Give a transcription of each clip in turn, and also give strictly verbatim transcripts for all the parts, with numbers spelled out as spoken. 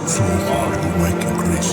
So hard you make you crazy.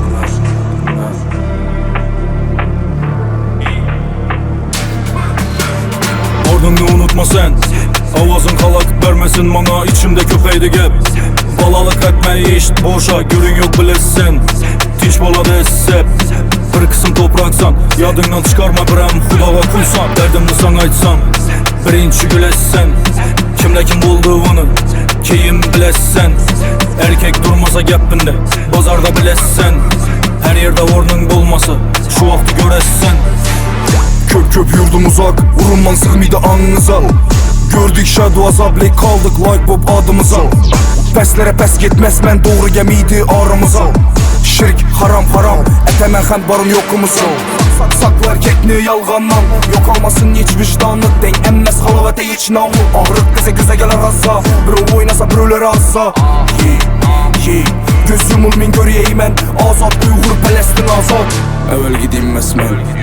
Ardını unutma sen. Avazın kalak vermesin bana, içimde köpeydi gep. Balalık etme iş boşa, görün yok bilesin. Tinç baladı hep. Bir kısım topraksan, yadından çıkarma birem Xudağa kulsan, derdimni sana aytsam birinci gülessen. Kimle kim bulduğunu keyin bilessen. Erkek durmasa gapinde, bazarda bilessen. Her yerde ornun bulmasa, şu vakti göressen. Köp köp yurdum uzak, vurulman sığmaydı anınıza. Gördük shadow azablı kaldık like bob adımıza. Peslere pes gitmez men doğru gemiydi aramıza. Şirk haram haram, etemen xənd barın yokumuza. Saklı erkekni yalğandan, yok almasın hiç vicdanı. Den emmez halavete hiç navu. Ağrık dese göze gelir azza, biri oynasa birileri azza. Ye, ye, göz yumul min göreyim ben. Azad Uygur Palestin azad. Evvel gideyim mesmen.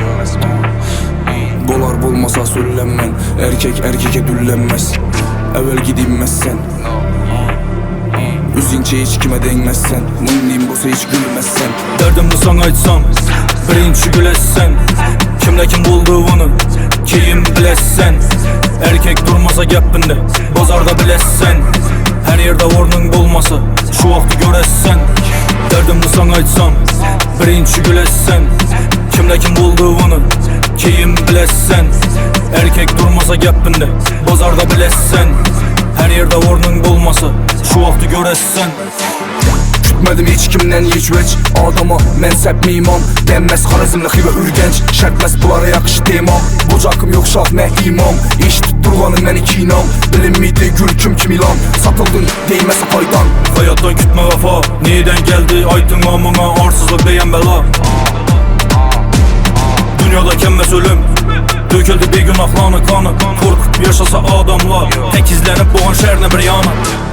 Dolar bulmasa söylenmen. Erkek erkeke düllenmez. Evvel gideyim mesen. Üzünce hiç kime değmezsen. Mınliyim olsa hiç gülmezsen. Derdimni sana aytsam birinci gülessen. Kimle kim bulduğunu keyin bilessen. Erkek durmasa gapinde, bazarda bilessen. Her yerde ornun bulmasa, şu vakti göressen. Derdimni sana aytsam birinci gülessen. Kimle kim bulduğunu keyin bilessen. Erkek durmasa gapinde, bazarda bilessen. Her yerde ornun bulmasa, şu vakti göressen. Kütmedim hiç kimden hiç veç. Adama mensep mimam. Denmez Xarazmlı Xiva Ürgenç. Şərtməz bunlara yakış demam. Bucakım yok şah ne imam. İş tutturğanın mən iki inam. Bilinmiydi gül kim kim ilan. Satıldın değməsə faydan. Hayattan kütme vefa, neyden geldi aytın amına. Arsızlık diyen bela. Dünyada kemmez ölüm, döküldü bir günahlarını kanı. Korkup yaşasa adamlar, tek izlenip boğan şehirine bir yana.